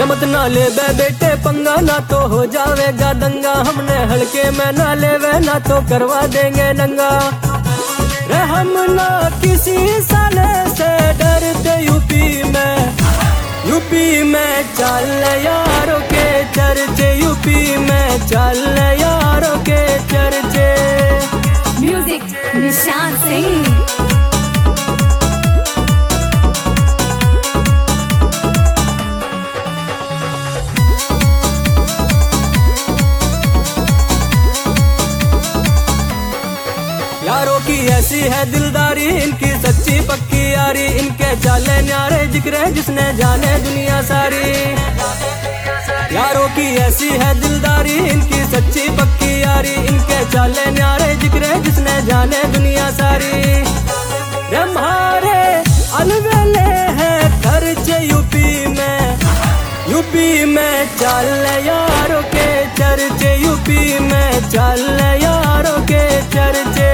मत ना ले बेटे पंगा, ना तो हो जावेगा दंगा। हमने हल्के में ना लेवे, ना तो करवा देंगे नंगा। हम ना किसी साले से डरते, यूपी में चल यारों के चर्चे, यूपी में चल यारों के चर्चे। म्यूजिक निशान सिंह। यारों की ऐसी है दिलदारी, इनकी सच्ची पक्की यारी। इनके चाले न्यारे जिक्र जिसने जाने दुनिया सारी। यारों की ऐसी है दिलदारी, इनकी सच्ची पक्की यारी। इनके चाले न्यारे जिक्र जिसने जाने दुनिया सारी। हमारे अलवेले है खर्चे यूपी में चल यारों के चर्चे, यूपी में चल यारों के चर्चे।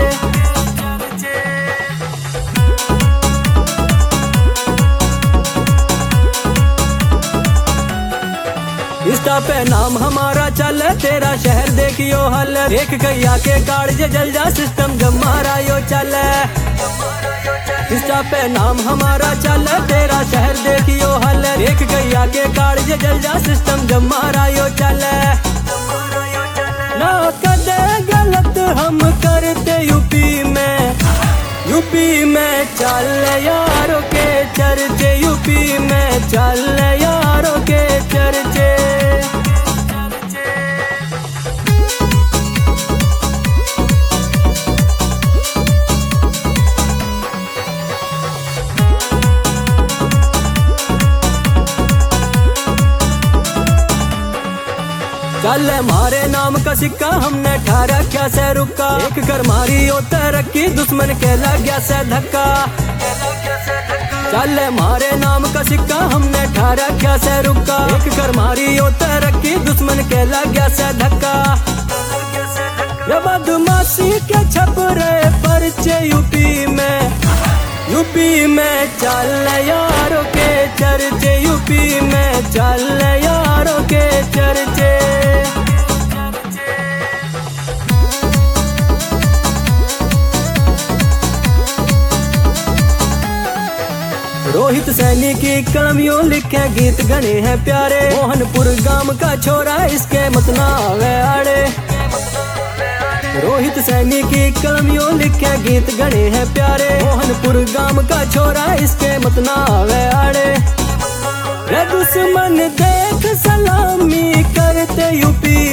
इंस्टा पे नाम हमारा चल, तेरा शहर देखियो हल। एक गैया के कागज जल जा, सिस्टम जमारा यो चल। इंस्टा पे नाम हमारा चल, तेरा शहर देखियो हल। एक गैया के कागज जल जा, सिस्टम जमारा यो चल। ना कदे गलत हम करते यूपी में चल यारों के चर्चे, यूपी में चल यारों के चर्चे। चल मारे नाम का सिक्का, हमने ठारा क्या से रुका। एक कर मारी उतर रखी, दुश्मन के लग गया से धक्का। चल मारे नाम का सिक्का, हमने ठारा क्या से रुका। एक कर मारी उतर रखी, दुश्मन के लग गया से धक्का। बदमाशी के छपरे परचे यूपी में चल यारों के चर्चे, यूपी में चल यारों के चर्चे। रोहित सैनी की कलमियों लिखे गीत गणे हैं प्यारे। मोहनपुर गांव का छोरा, इसके मत ना आवे आड़े। रोहित सैनी की कलमियों लिखे गीत गणे हैं प्यारे। मोहनपुर गांव का छोरा, इसके मत ना आवे आड़े। रे दुश्मन देख सलामी करते यूपी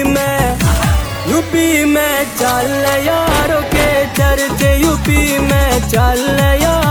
में चल यारों के चर्चे, यूपी में चल यारों